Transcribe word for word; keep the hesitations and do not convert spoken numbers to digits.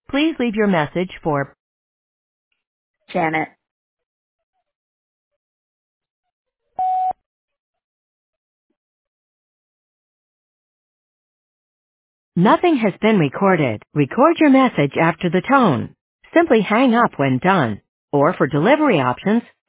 Please leave your message for Janet. Nothing has been recorded. Record your message after the tone. Simply hang up when done. Or for delivery options,